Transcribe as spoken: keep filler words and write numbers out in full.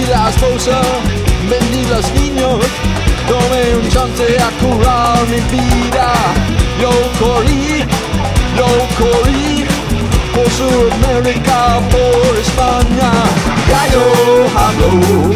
la esposa, vendí los niños, tomé un chance a curar mi vida. Yo corrí, yo corrí por Sudamérica, por España. Ya yo hablo